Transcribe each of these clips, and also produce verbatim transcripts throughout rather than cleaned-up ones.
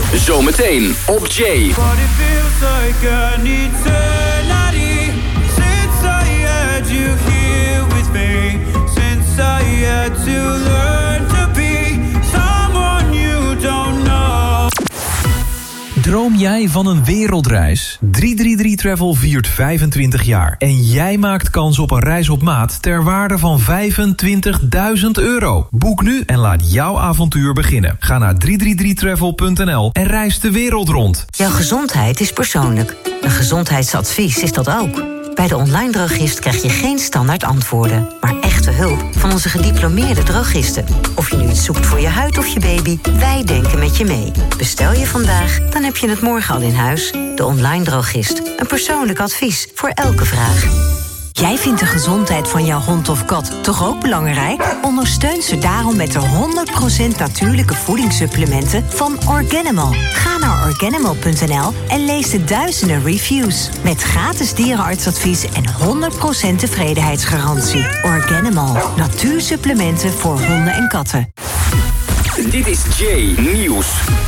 Zometeen op Jay. But it feels like an eternity since I had you here with me, since I had to learn to be someone you don't know. Droom jij van een wereldreis? drie drie drie Travel viert vijfentwintig jaar. En jij maakt kans op een reis op maat ter waarde van vijfentwintigduizend euro. Boek nu en laat jouw avontuur beginnen. Ga naar drie drie drie travel punt n l en reis de wereld rond. Jouw gezondheid is persoonlijk. Een gezondheidsadvies is dat ook. Bij de online drogist krijg je geen standaard antwoorden, maar echte hulp van onze gediplomeerde drogisten. Of je nu iets zoekt voor je huid of je baby, wij denken met je mee. Bestel je vandaag, dan heb je het morgen al in huis. De online drogist. Een persoonlijk advies voor elke vraag. Jij vindt de gezondheid van jouw hond of kat toch ook belangrijk? Ondersteun ze daarom met de honderd procent natuurlijke voedingssupplementen van Organimal. Ga naar organimal punt n l en lees de duizenden reviews. Met gratis dierenartsadvies en honderd procent tevredenheidsgarantie. Organimal. Natuursupplementen voor honden en katten. Dit is Jay Nieuws.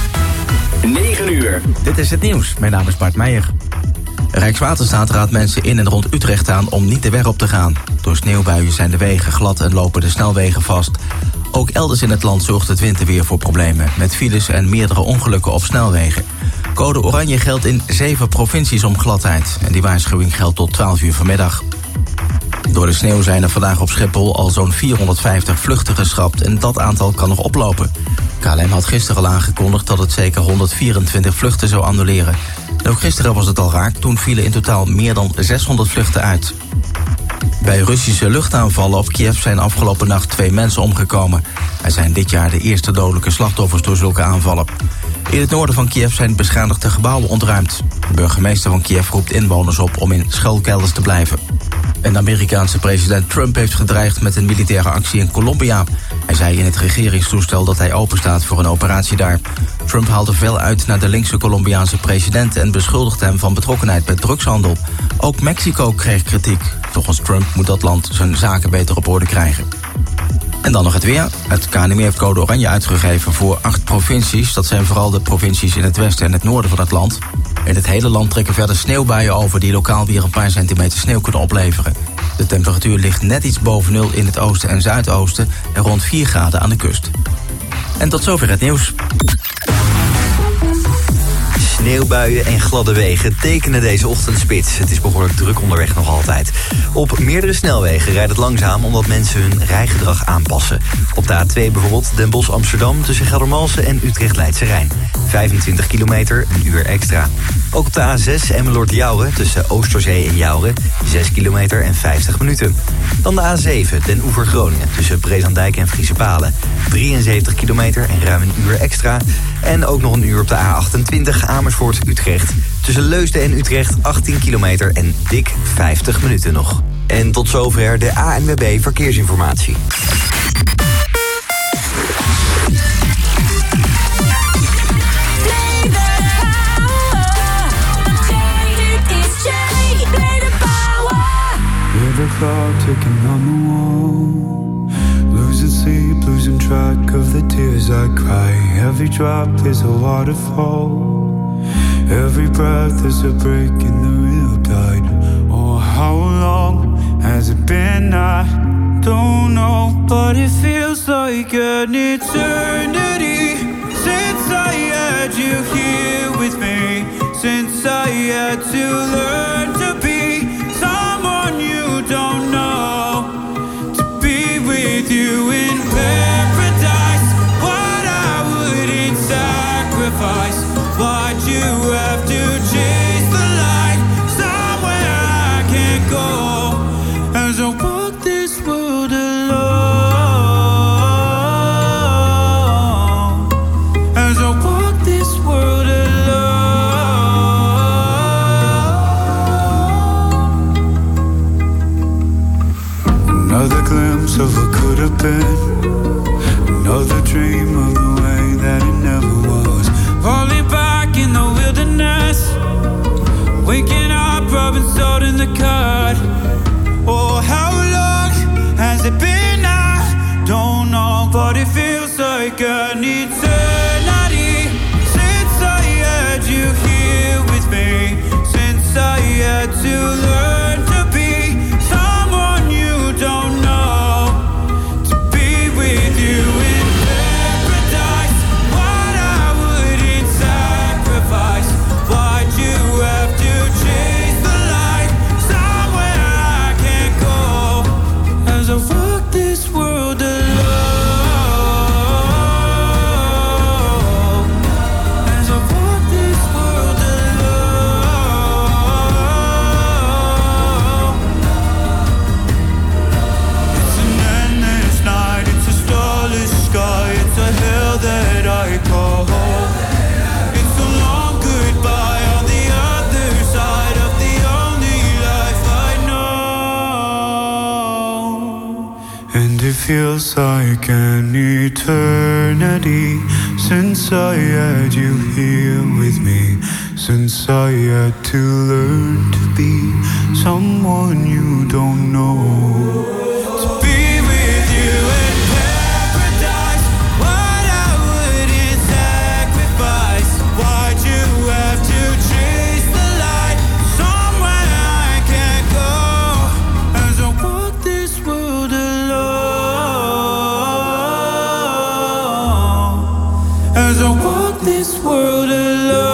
negen uur. Dit is het nieuws. Mijn naam is Bart Meijer. Rijkswaterstaat raadt mensen in en rond Utrecht aan om niet de weg op te gaan. Door sneeuwbuien zijn de wegen glad en lopen de snelwegen vast. Ook elders in het land zorgt het winterweer voor problemen, met files en meerdere ongelukken op snelwegen. Code oranje geldt in zeven provincies om gladheid. En die waarschuwing geldt tot twaalf uur vanmiddag. Door de sneeuw zijn er vandaag op Schiphol al zo'n vierhonderdvijftig vluchten geschrapt en dat aantal kan nog oplopen. K L M had gisteren al aangekondigd dat het zeker honderdvierentwintig vluchten zou annuleren. En ook gisteren was het al raak, toen vielen in totaal meer dan zeshonderd vluchten uit. Bij Russische luchtaanvallen op Kiev zijn afgelopen nacht twee mensen omgekomen. Er zijn dit jaar de eerste dodelijke slachtoffers door zulke aanvallen. In het noorden van Kiev zijn beschadigde gebouwen ontruimd. De burgemeester van Kiev roept inwoners op om in schuilkelders te blijven. En de Amerikaanse president Trump heeft gedreigd met een militaire actie in Colombia. Hij zei in het regeringstoestel dat hij openstaat voor een operatie daar. Trump haalde veel uit naar de linkse Colombiaanse president en beschuldigde hem van betrokkenheid bij drugshandel. Ook Mexico kreeg kritiek. Volgens Trump moet dat land zijn zaken beter op orde krijgen. En dan nog het weer. Het K N M I heeft code oranje uitgegeven voor acht provincies. Dat zijn vooral de provincies in het westen en het noorden van het land. In het hele land trekken verder sneeuwbuien over die lokaal weer een paar centimeter sneeuw kunnen opleveren. De temperatuur ligt net iets boven nul in het oosten en zuidoosten en rond vier graden aan de kust. En tot zover het nieuws. Sneeuwbuien en gladde wegen tekenen deze ochtendspits. Het is behoorlijk druk onderweg nog altijd. Op meerdere snelwegen rijdt het langzaam omdat mensen hun rijgedrag aanpassen. Op de A twee bijvoorbeeld Den Bosch-Amsterdam tussen Geldermalsen en Utrecht-Leidse Rijn. vijfentwintig kilometer, een uur extra. Ook op de A zes Emmeloord-Jouren tussen Oosterzee en Jouren. zes kilometer en vijftig minuten. Dan de A zeven Den Oever-Groningen tussen Brezandijk en Friesepalen. drieënzeventig kilometer en ruim een uur extra. En ook nog een uur op de A achtentwintig Amersfoort-Utrecht. Tussen Leusden en Utrecht achttien kilometer en dik vijftig minuten nog. En tot zover de A N W B Verkeersinformatie. The clock ticking on the wall, losing sleep, losing track of the tears I cry. Every drop is a waterfall, every breath is a break in the real tide. Oh, how long has it been? I don't know, but it feels like an eternity since I had you here with me, since I had to learn to be someone you don't know, to be with you in paradise. What I wouldn't sacrifice, why'd you have to chase the light somewhere I can't go, as I walk this world alone, as I walk this world alone. Another glimpse of what could have been, another dream of the way that it never was. Falling back in the wilderness, feels like an eternity since I had you here with me, since I had to learn to be someone you don't know. To be with you in paradise, what I wouldn't sacrifice. Why'd you have to chase the light somewhere I can't go? As I walk this world alone, as I walk this world alone.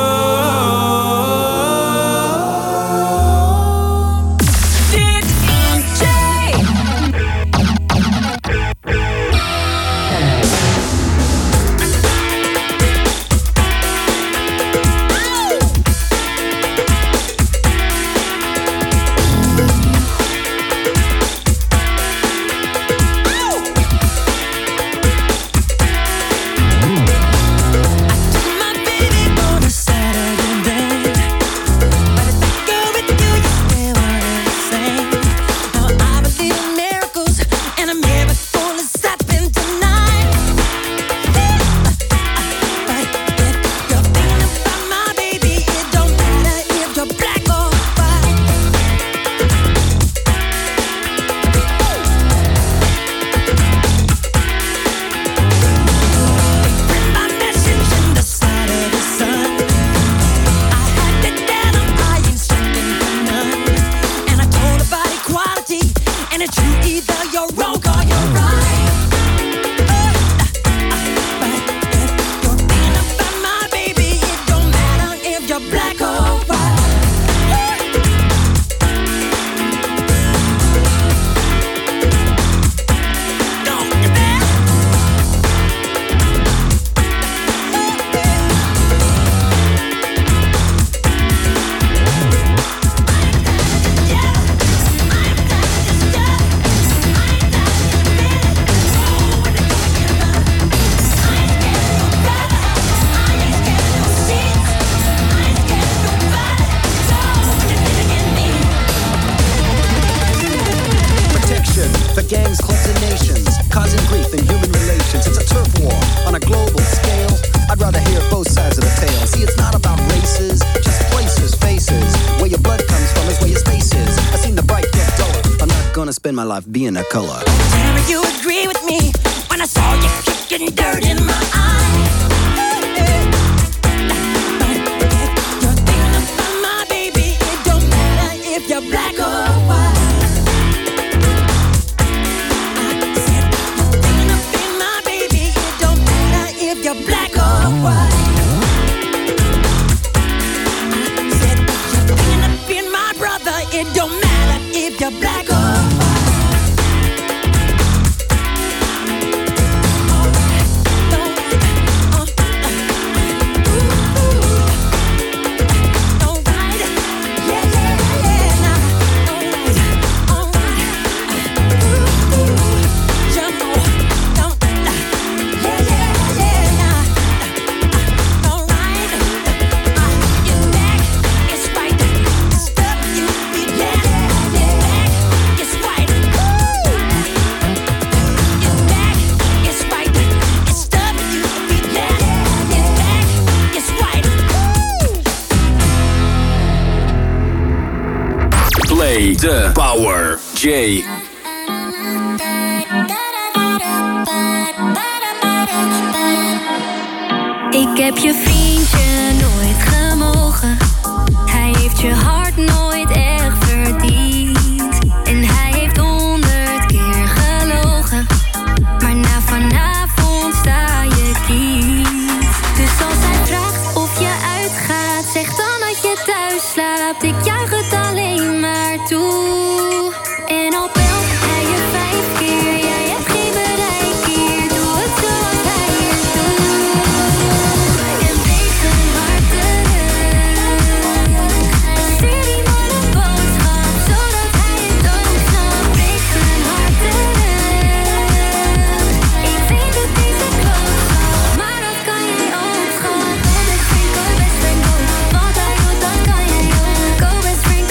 My life being a color. Tell you agree with me when I saw you kicking dirt in my eye. You're thinking about my baby. It don't matter if you're black or white. I said you're thinking about my baby. It don't matter if you're black or white. I said you're thinking about my brother. It don't matter if you're black or white. De Power J. Ik heb je vriendje nooit gemogen. Hij heeft je hart nooit echt verdiend. En hij heeft honderd keer gelogen. Maar na vanavond sta je kies. Dus als hij vraagt of je uitgaat, zeg dan dat je thuis slaapt. Ik juich het alleen maar toe. En al belt hij je vijf keer, jij hebt geen bereik hier. Doe het zoals hij het doet. En wees een hart terug. Stuur die man een boodschap, zodat hij het ook snapt. Wees een hart terug. Ik weet dat deze klootzak, maar dat kan jij ook, schat. Go best friend, go best friend, go. Wat hij doet, dat kan jij ook. Go best friend,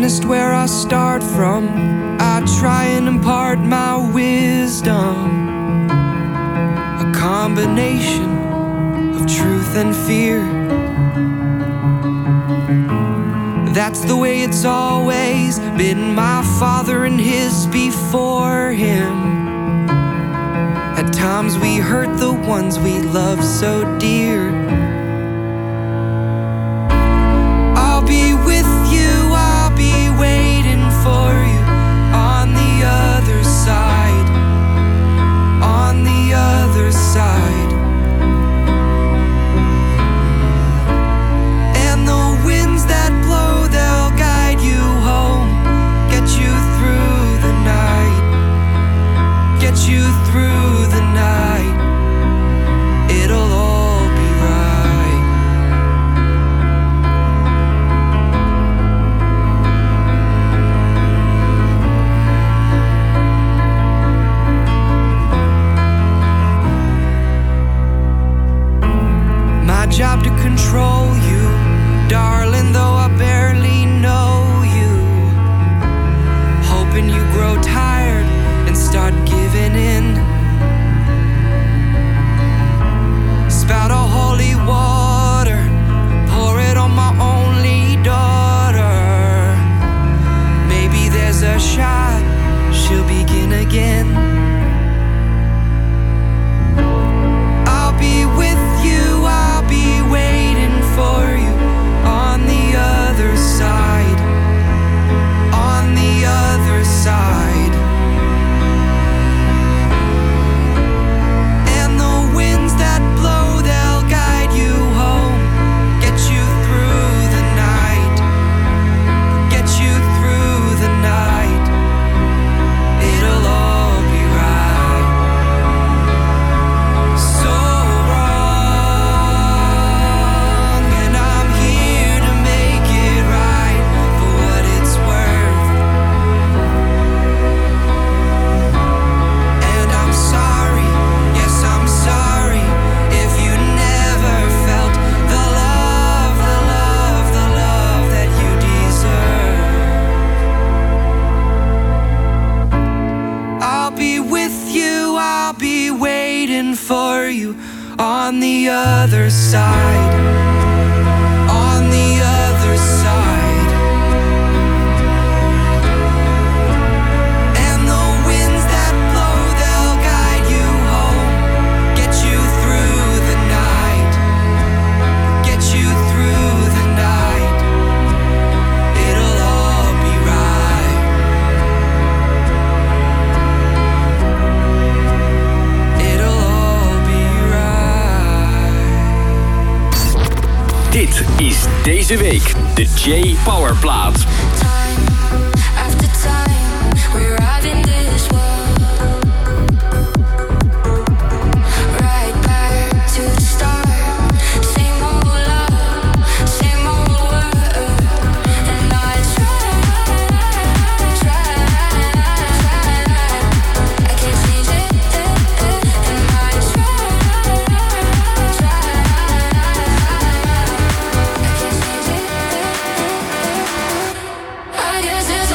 honest where I start from. I try and impart my wisdom, a combination of truth and fear. That's the way it's always been, my father and his before him. At times we hurt the ones we love so dear. I'll be with you, I'll be waiting for you on the other side, on the other side. And the winds that blow, they'll guide you home, get you through the night, get you through the night. It'll all be right. My job to control you, darling, though I barely know you. Hoping you grow tired and start giving in. Spout a holy water, pour it on my only daughter. Maybe there's a shot she'll begin again. I'll be with you, I'll be waiting for you on the other side, on the other side. And the winds that blow, they'll guide you home, get you through the night, get you through the night. It'll all be right. So wrong, and I'm here to make it right for what it's worth. And I'm sorry, yes I'm sorry, if you never felt the love, the love, the love that you deserve. I'll be with you, I'll be waiting for you on the other side, on the other side. And the winds that blow, they'll guide you home, get you through the night, get you through the night. It'll all be right. It'll all be right. Dit is deze week de J Power plaat. Time after time, we arrive in this world. Right back to the start. Same old love, same old world. And I try, try, try. I can't change it, and I try, try. I can't change it. I guess it's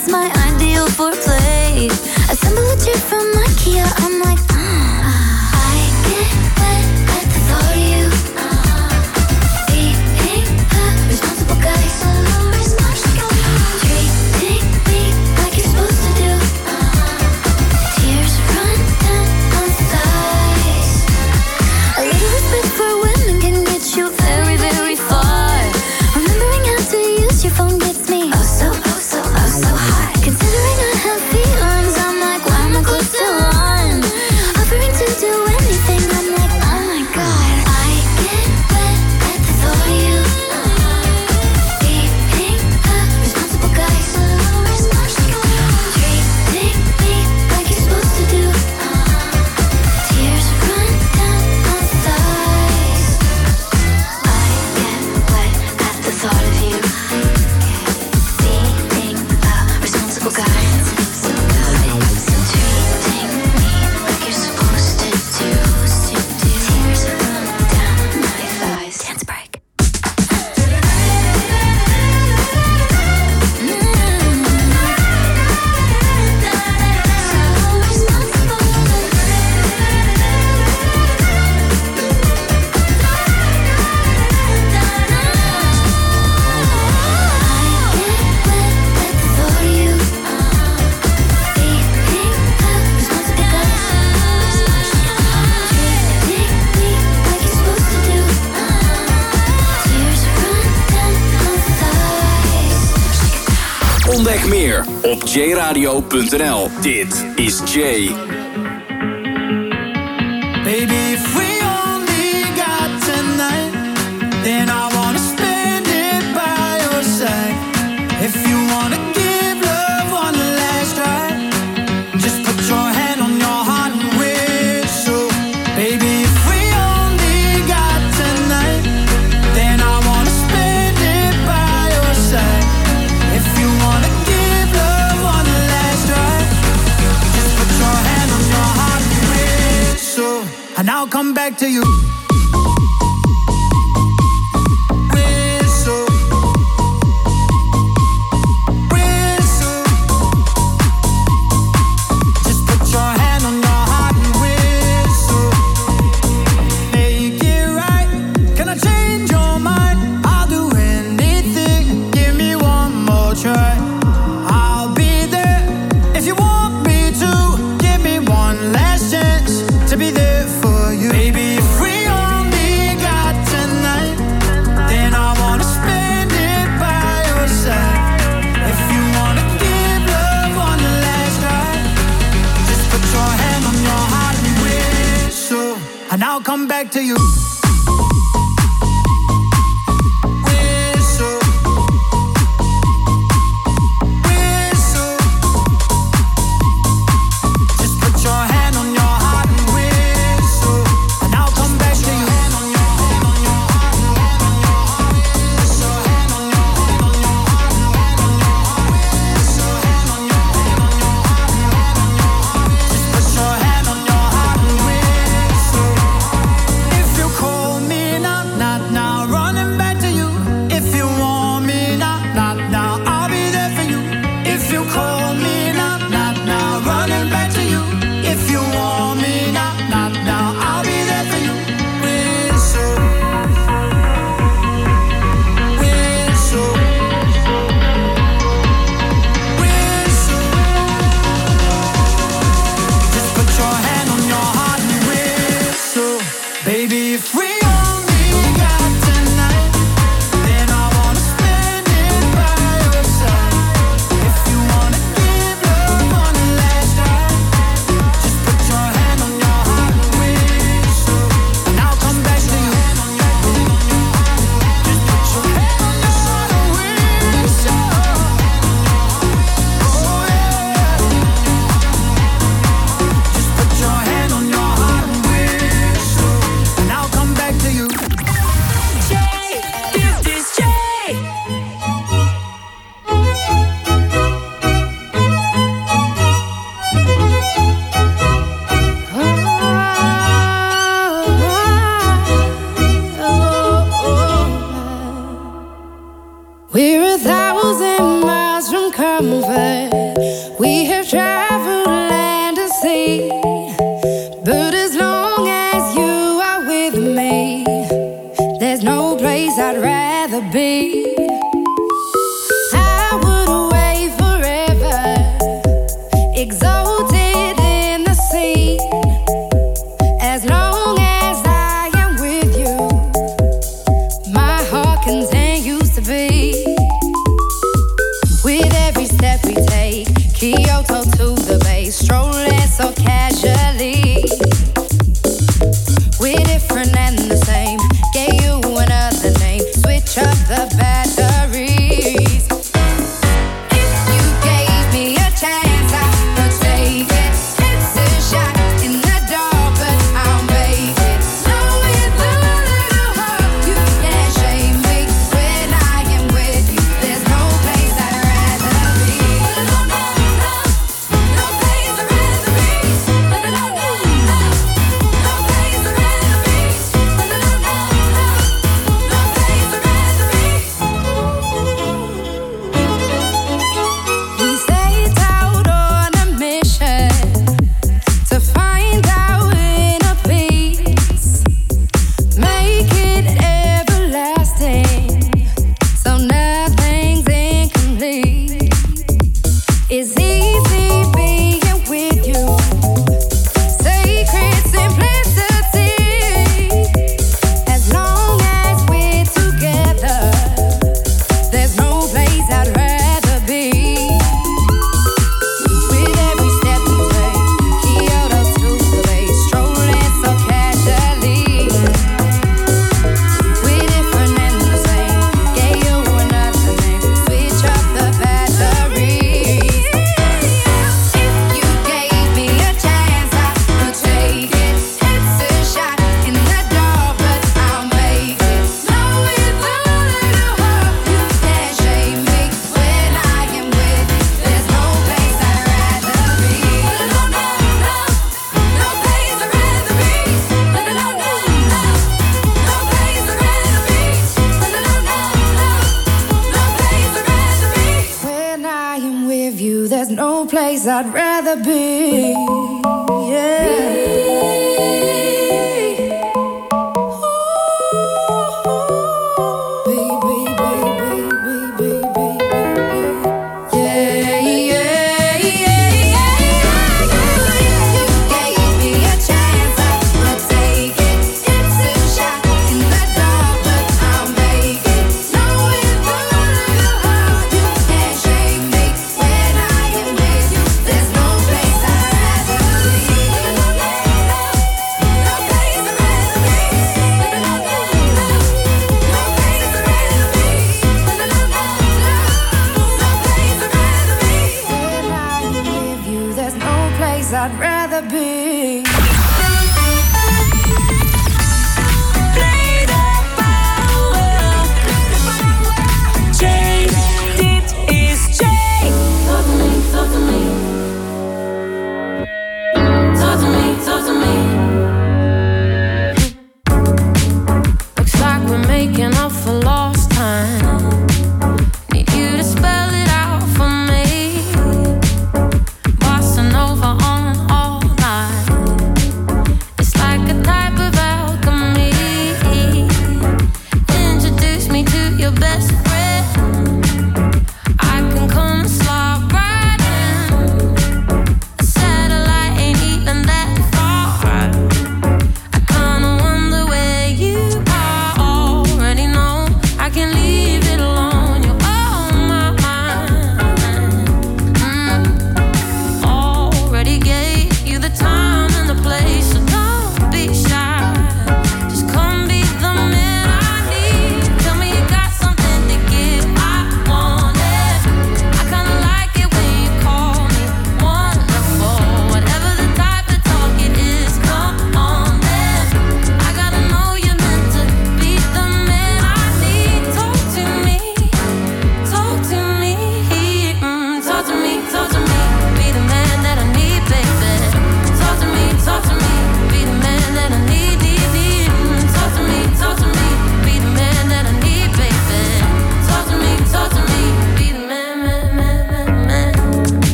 it's my ideal foreplay. Assemble a chair from IKEA, I'm like, mm. I get wet at the thought of you. Being a responsible guy, so responsible. Treating me like you're supposed to do. Tears run down my thighs. A little respect for women can get you very, very far. Remembering how to use your phone gets me oh so, oh so, oh so hot. Considering I have feelings, I'm like, why am I close to one? Offering to do anything, I'm like, oh my god. I get wet at the thought of you. Being a responsible guy, so responsible. Treating me like you're supposed to do. Tears run down my thighs. I get wet at the thought of you. Being a responsible guy. Treating me like you're supposed to do. Tears run down my thighs. Dance break. Ontdek meer op j radio punt n l. Dit is Jay. Baby, if we only got tonight, then I wanna spend it by your side. If you wanna give love one last try, just put your hand on your heart and whistle. Baby, if we only got tonight, then I wanna spend it by your side. If you wanna give love one last try, just put your hand on your heart and whistle. And I'll come back to you. Whistle. Whistle. Just put your hand on your heart and whistle. Make it right. Can I change your mind? I'll do anything. Give me one more try. I'll be there if you want me to. Give me one last chance to be there for you. Baby, if we mover. We have traveled land and sea, but as long as you are with me, there's no place I'd rather be. I would away forever, exalted in the sea. As long as I am with you, my heart continues to beat. With every step we take, Kyoto to the bay, strolling so casually. We're different and the same, gave you another name, switch up the batteries. If you gave me a chance, I would take it. It's a shot in the dark, but I'll make it. Know with a little heart, you can't shame me. When I am with you, there's no place I'd rather be. No, no, no, no place I'd rather be. No, no, no, no, no place I'd rather be. No, no, no, no, no place I'd rather be. We set out on a mission to find our inner peace, make it everlasting, so nothing's incomplete. It's easy being with you, sacred simplicity. As long as we're together, there's no place I'd rather be. With every step we take, Kyoto to the bay, strolling so casually. We're different and the same, gave you another name, switch up the batteries. If you gave me a chance, I would take it. It's a shot in the dark, but I'll make it. Know with a little heart, you can't shame me. When I am with you, there's no place I'd rather be. No, no, no, no place I'd rather be. No, no, no, no, no place I'd rather be. No, no, no, no, no place I'd rather be. When I am with you, there's no place I'd rather be. Yeah. Baby, baby, baby, baby, yeah, yeah, yeah, yeah. You gave me a chance, I would take it. It's a shot in the dark, but I'll make it. Know with a little heart, you can't shame me. When I am with you, there's no place I'd rather be. No, no, no, no place I'd rather be. No, no, no, no, no place I'd rather be. No, no, no, no, no place I'd rather be. When I am with you, there's no place I'd rather be. Play the power. Jay, dit is Jay. Talk to me, talk to me. Talk to me, talk to me. Looks like we're making up for lost time. Need you to spell it out for me. Bossa Nova on all night.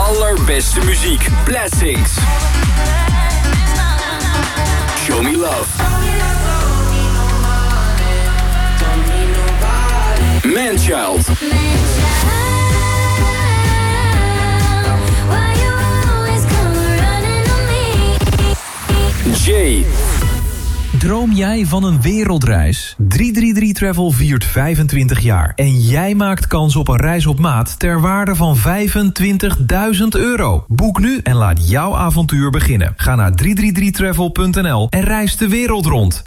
allerbeste muziek. Blessings. Show Me Love. Manchild. Jay. Droom jij van een wereldreis? drie drie drie Travel viert vijfentwintig jaar. En jij maakt kans op een reis op maat ter waarde van vijfentwintigduizend euro. Boek nu en laat jouw avontuur beginnen. Ga naar drie drie drie travel punt n l en reis de wereld rond.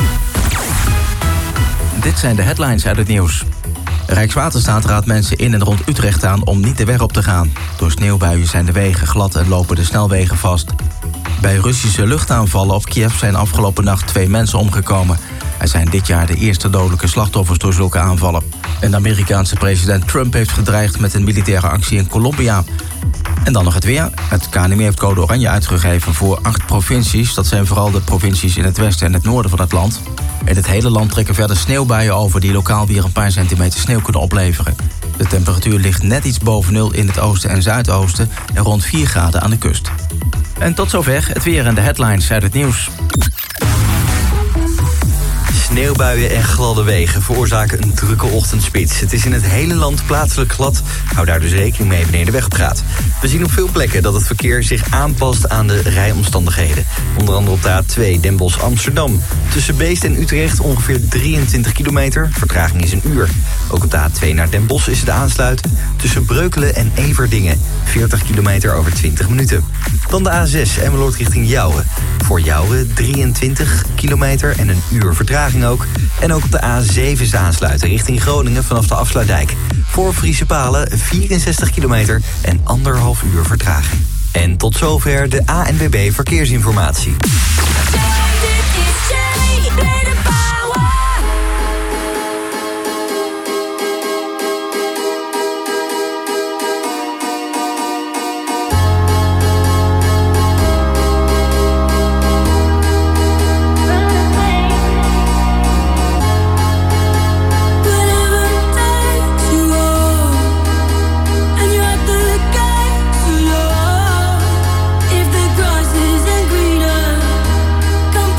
Dit zijn de headlines uit het nieuws. Rijkswaterstaat raadt mensen in en rond Utrecht aan om niet de weg op te gaan. Door sneeuwbuien zijn de wegen glad en lopen de snelwegen vast. Bij Russische luchtaanvallen op Kiev zijn afgelopen nacht twee mensen omgekomen. Er zijn dit jaar de eerste dodelijke slachtoffers door zulke aanvallen. En de Amerikaanse president Trump heeft gedreigd met een militaire actie in Colombia. En dan nog het weer. Het K N M I heeft code oranje uitgegeven voor acht provincies. Dat zijn vooral de provincies in het westen en het noorden van het land. In het hele land trekken verder sneeuwbuien over die lokaal weer een paar centimeter sneeuw kunnen opleveren. De temperatuur ligt net iets boven nul in het oosten en zuidoosten en rond vier graden aan de kust. En tot zover het weer en de headlines uit het nieuws. Sneeuwbuien en gladde wegen veroorzaken een drukke ochtendspits. Het is in het hele land plaatselijk glad. Hou daar dus rekening mee wanneer je de weg op gaat. We zien op veel plekken dat het verkeer zich aanpast aan de rijomstandigheden. Onder andere op de A twee Den Bosch-Amsterdam. Tussen Beest en Utrecht ongeveer drieëntwintig kilometer. Vertraging is een uur. Ook op de A twee naar Den Bosch is het aansluiten. Tussen Breukelen en Everdingen. veertig kilometer over twintig minuten. Dan de A zes Emmeloord richting Jouwen. Voor Jouwen drieëntwintig kilometer en een uur vertraging ook. En ook op de A zeven is aansluiten richting Groningen vanaf de Afsluitdijk. Voor Friese Palen vierenzestig kilometer en anderhalf uur vertraging. En tot zover de A N W B Verkeersinformatie. Come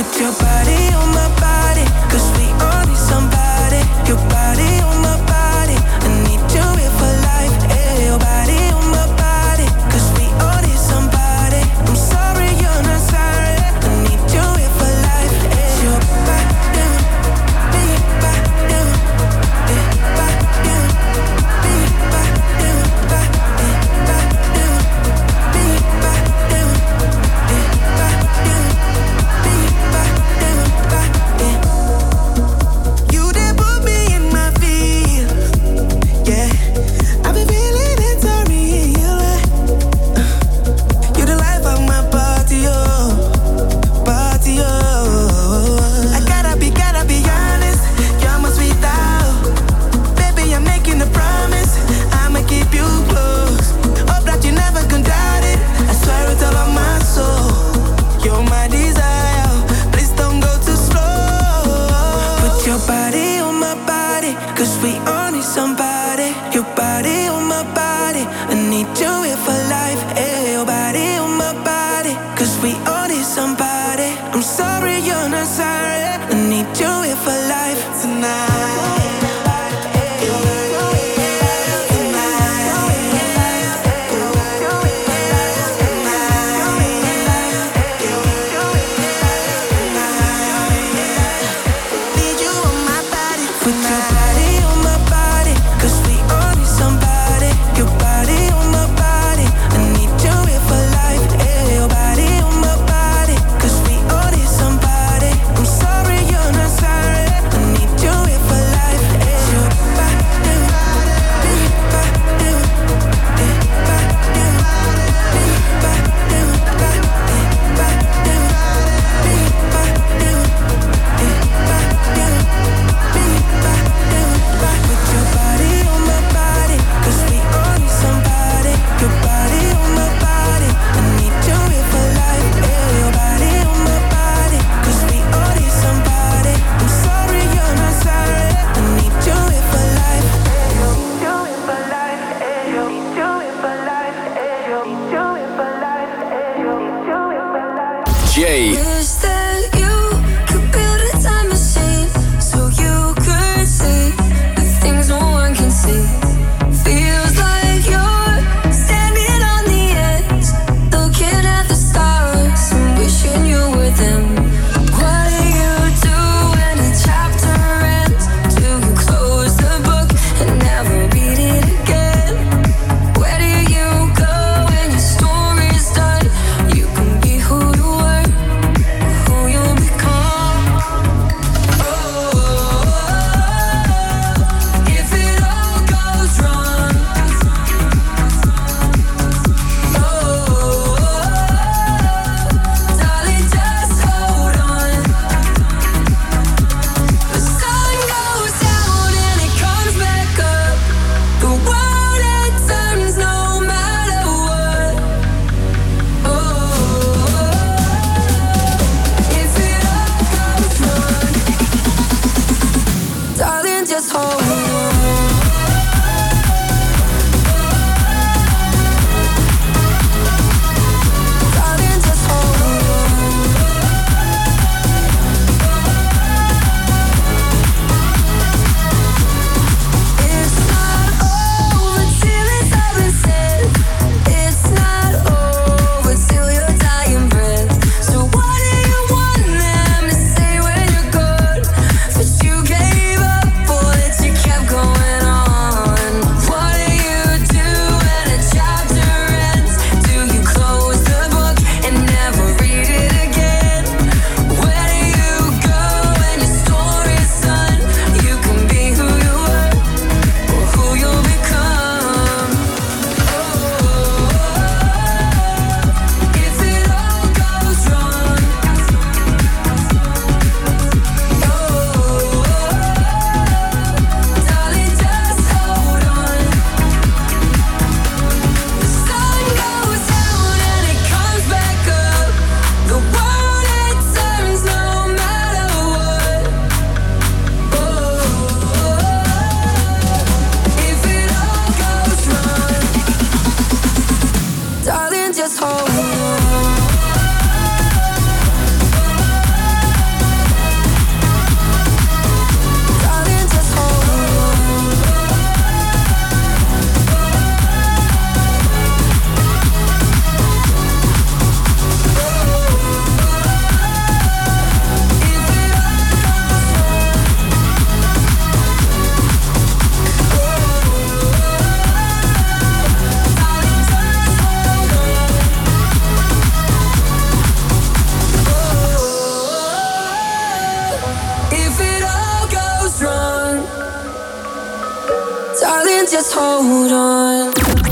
Put your body on my body, cause we all need somebody. Your body on my body, I need you here for life. Hey, your body on my body, cause we all need somebody. I'm sorry you're not sorry, I need you here for life. Hey, your body, be body, be body, be body, be body, you did put me in my feels, yeah. I've been feeling it so real. You the life of my party, oh, party, oh. I gotta be, gotta be honest, you're my sweet doll. Baby, I'm making a promise, I'ma keep you close. Hope that you never can doubt it, I swear it's all on my soul. You're my desire, please don't go too slow. Put your body on my body, cause we all need somebody. Your body on my body, I need you here for life. Hey, your body on my body, cause we all need somebody. I'm sorry you're not sorry, I need you here for life tonight. Need you on my body, put your body on my body, cause we all need somebody. Your body on my body, I need you here for life. Hey, your body on my body, cause we all need somebody. I'm sorry you're not sorry, I need you here for life. Hey, your body, be body, be body, be put your body on my body, cause we all need somebody. Your body on my body, I need you here for life. Hey, your body on my body, cause we all need somebody. I'm sorry you're not sorry, I need you here for life. Need you here for life. Need you here for life. Need you here for life. Need you here for life. Jay. Wish that you could build a time machine so you could see the things no one can see. Feels like you're standing on the edge, looking at the stars and wishing you were them. What do you do when a chapter ends? Do you close the book and never read it again? Where do you go when your story's done? You can be who you were. just hold on.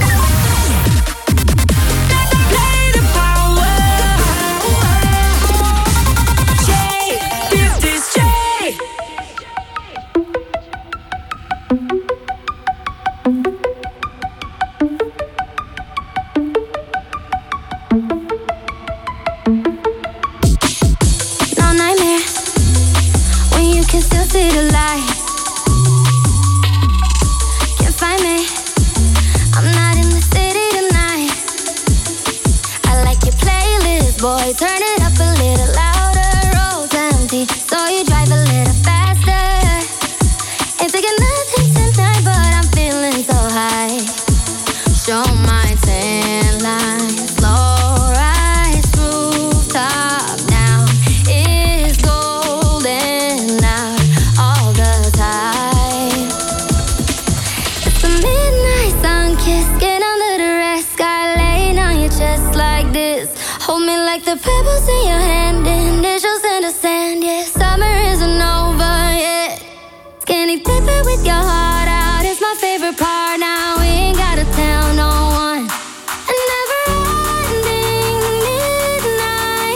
Boy, turn it up a little louder. Road's empty, so you drive a little faster. Ain't taking nothing tonight, but I'm feeling so high. Show my tan line, slow rise, rooftop now. It's golden out all the time. It's the midnight sun kiss, get under the red sky, laying on your chest like this. Hold me like the pebbles in your hand, initials in the sand, yeah. Summer isn't over yet. Skinny dipping with your heart out is my favorite part. Now we ain't gotta tell no one. A never-ending midnight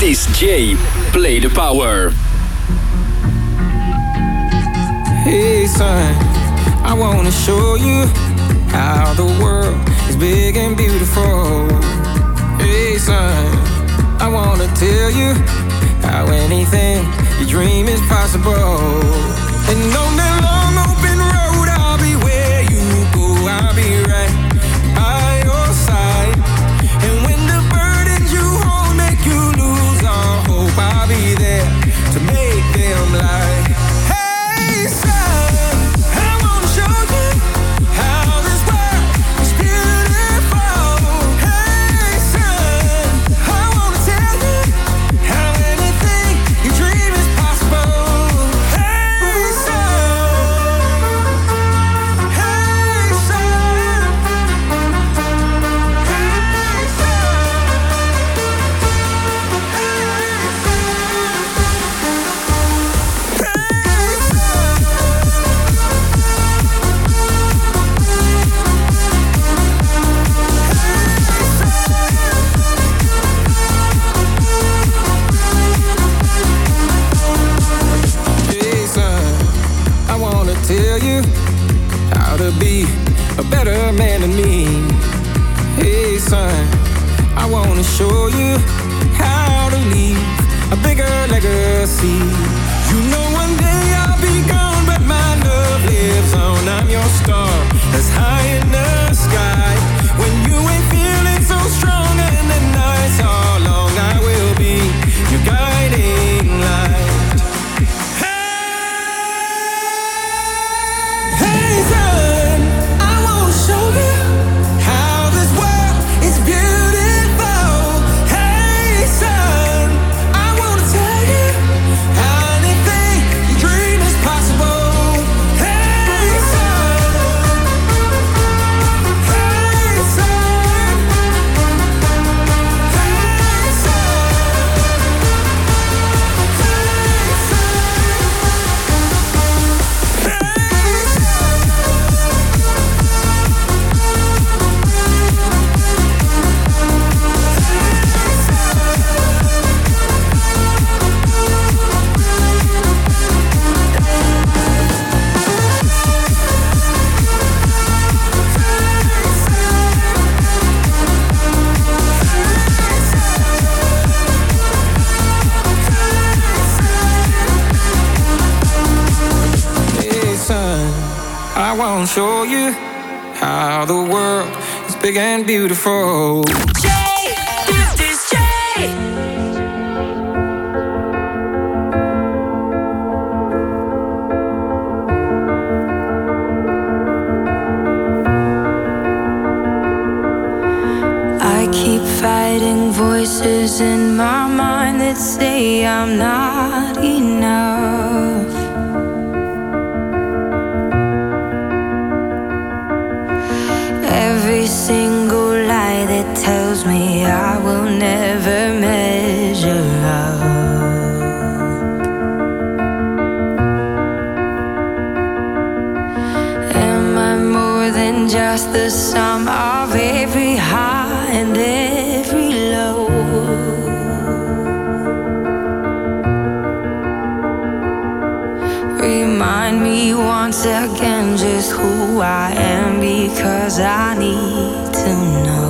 is Jay. Play the power. Hey son, I wanna show you how the world is big and beautiful. Hey son, I wanna tell you how anything you dream is possible. And on that long open road, I'll be where you go, I'll be right by your side. And when the burdens you hold make you lose all hope, I'll be there to make them lie. Hey son, I wanna show you how this world is beautiful. Hey son, I wanna tell you how anything you dream is possible. Hey son, hey son, hey Hey son, I wanna tell you how to be a better man than me. Hey son, I wanna show you how to leave a bigger legacy. You know one day I'll be gone, but my love lives on. I'm your star that's high in the sky. When you ain't feeling so strong and the nights are long, I will be your guiding light. Hey son, I wanna show you how this world is beautiful. Hey son, I wanna tell you how anything you dream is possible. Hey son, hey son, hey Hey son, I wanna show you how the world is big and beautiful. Jay, this is Jay. I keep fighting voices in my mind that say I'm not enough. Every single lie that tells me I will never measure up. Am I more than just the sum of every high and every low? Remind me once again just who I am, because I need to know.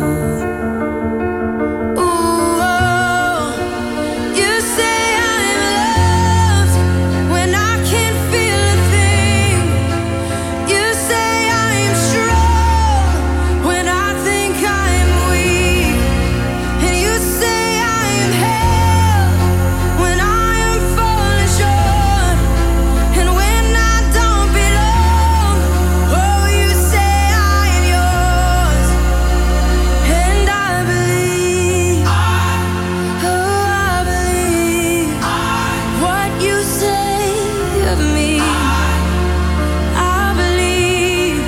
Ooh, oh, you say I'm loved when I can't feel a thing. You say I'm strong when I think I'm weak. And you say I am held when I am falling short. And when I don't belong, oh, you say I am yours. And I believe, oh, I believe what you say of me. I believe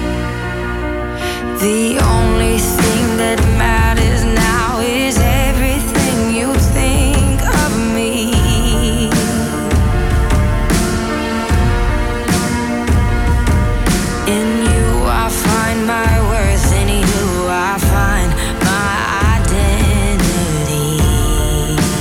the only thing that matters now is everything you think of me. In you I find my worth, in you I find my identity.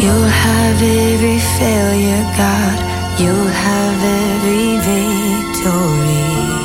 You'll have every failure, God. You'll have every victory.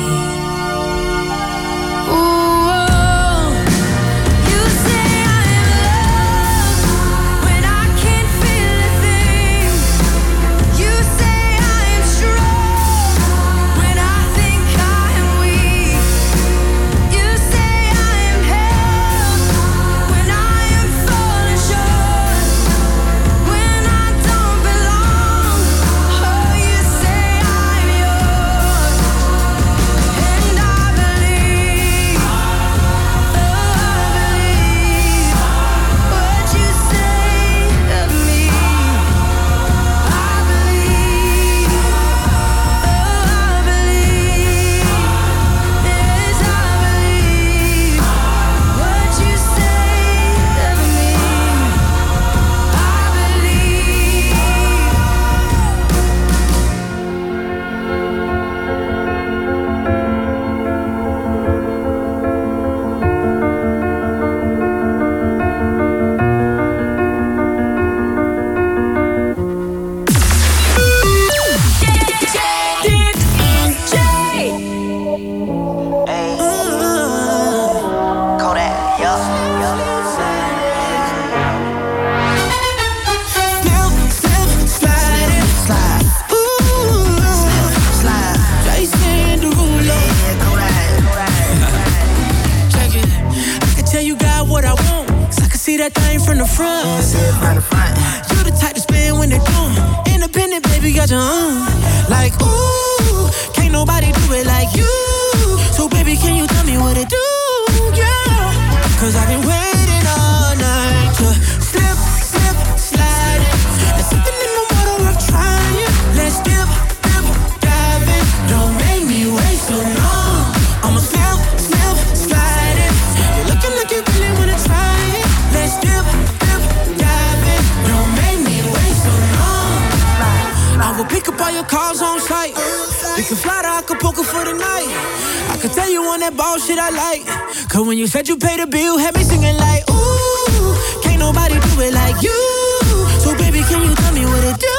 Cause when you said you paid the bill, had me singing like, ooh, can't nobody do it like you. So baby, can you tell me what it do,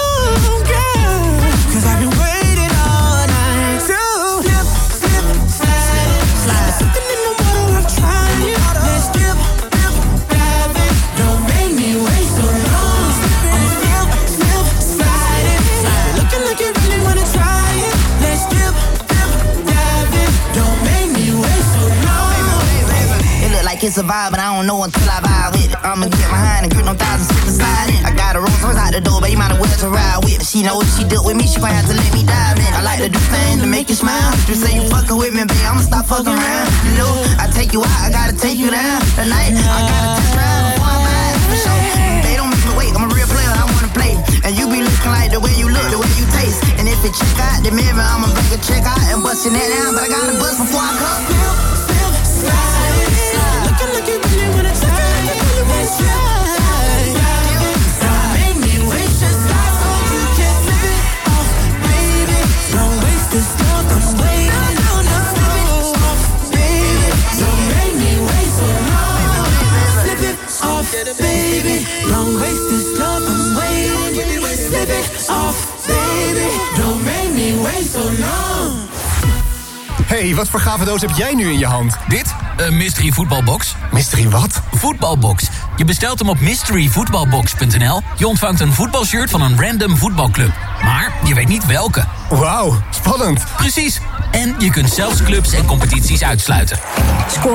girl? Cause I've been waiting all night to slip, slip, slide, slide. There's something in the water, I'm trying. Let's dip, dip, dive in. Don't make me wait so long. I'ma slip, slip, slide it. Looking like you really wanna try it. Let's dip, dip, dive in. Don't make me wait so long. Like it's a vibe, but I don't know until I vibe with it. I'ma get behind and grip no thousand slip inside it. I got a Rolls Royce out the door, but you might as well to ride with it. She know if she dealt with me, she gon' have to let me dive in. I like to do things to make you smile. Just say you fucking with me, babe, I'ma stop fucking around. You know, I take you out, I gotta take you down. Tonight, I gotta test drive before I buy it, for sure. They don't make me wait, I'm a real player, I wanna play. And you be looking like the way you look, the way you taste. And if it check out the mirror, I'ma bring a check out and bust your net down. But I gotta bust before I come. Slip, slip, slide. Looking like you really wanna try, you really wanna try. Don't make me waste your time, so you can slip it off, baby. Don't waste this love, I'm waiting. No, no, slip it off, baby. Don't make me wait so long. Slip it off, baby. Don't waste this love, I'm waiting. Slip it off, baby. Don't make me wait so long. Hey, wat voor gave doos heb jij nu in je hand? Dit? Een mystery voetbalbox. Mystery wat? Voetbalbox. Je bestelt hem op mystery voetbalbox punt n l. Je ontvangt een voetbalshirt van een random voetbalclub. Maar je weet niet welke. Wauw, spannend. Precies. En je kunt zelfs clubs en competities uitsluiten.